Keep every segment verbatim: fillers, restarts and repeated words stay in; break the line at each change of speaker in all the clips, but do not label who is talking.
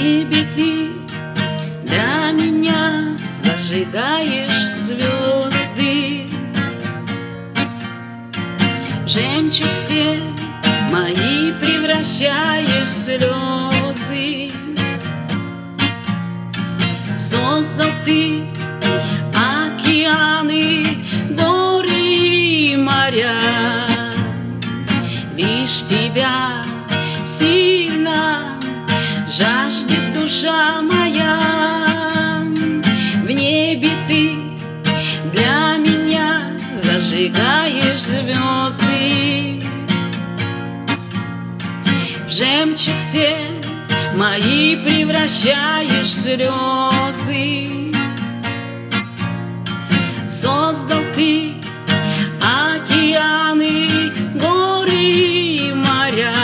небе ты для меня зажигаешь звезды. В жемчуг все мои превращаешь слезы. Создал ты океаны, горы и моря. Лишь тебя сильно жаждет душа моя. В небе ты для меня зажигаешь звезды. В жемчуг все мои превращаешь слезы. Создал ты океаны, горы и моря.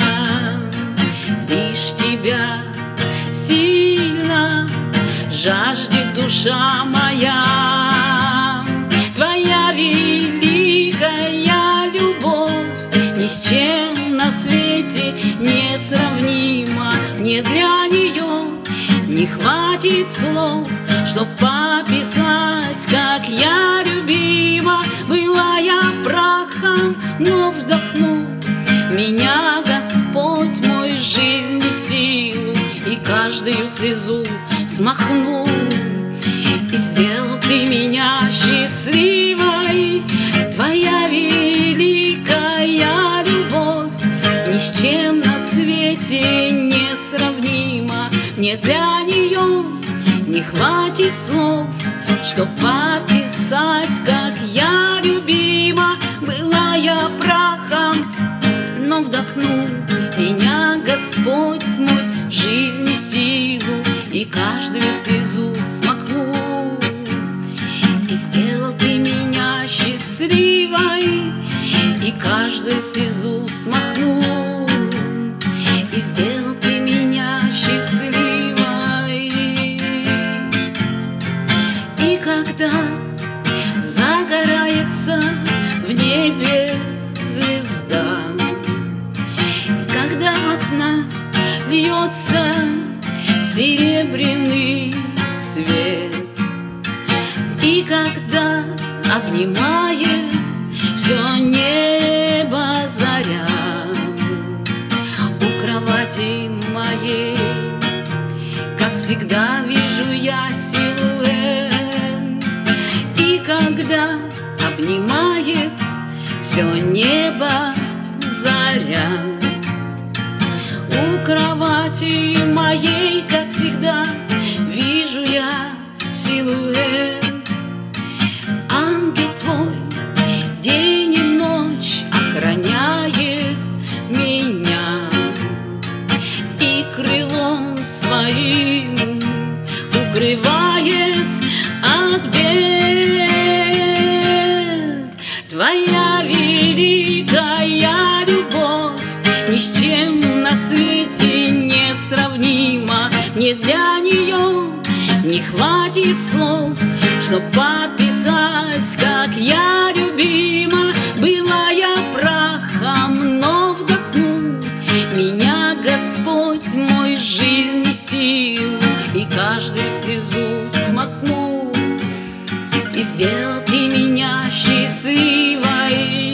Лишь тебя сильно жаждет душа моя. Твоя великая любовь ни с чем на свете не сравнима. Мне для нее не хватит слов, чтоб описать, как я любима. Была я прахом, но вдохнул меня Господь мой жизни силу, и каждую слезу смахнул. И сделал ты меня счастливой. Твоя великая любовь ни с чем на свете не сравнима. Мне для нее не хватит слов, чтоб описать, как я любима. Была я прахом, но вдохнул меня Господь мой жизни силу, и каждую слезу смахнул. И сделал ты меня счастливой, и каждую слезу смахнул. И сделал ты меня счастливой. И когда загорается в небе звезда, и когда в окна льется серебряный свет, и когда обнимает все небо заря, у кровати моей, как всегда, вижу я силуэт. И когда обнимает все небо заря, у кровати моей, как всегда, вижу я силуэт. Ангел твой день и ночь охраняет меня, и крылом своим укрывает от бед. Твоя великая любовь ни с чем на свете не сравнима. Мне для нее не хватит слов, чтоб описать, как я любима. Была я прахом, но вдохнул меня Господь мой жизни силу, и каждую слезу смакнул. И сделал ты меня счастливой.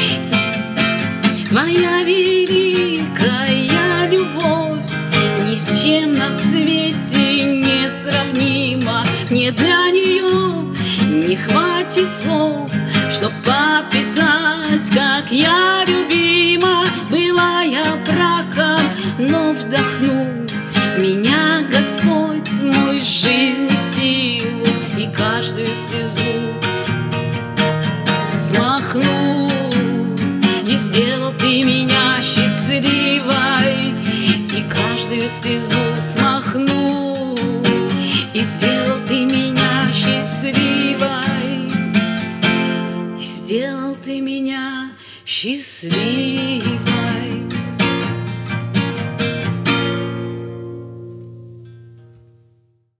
Твоя великая любовь ни с чем на свете не сравнима. Мне для нее не хватит слов, чтоб описать, как я любима. Была я прахом, но вдохнул меня Господь мой жизни силу, и каждую слезу смахнул. И сделал ты меня счастливой, и каждую слезу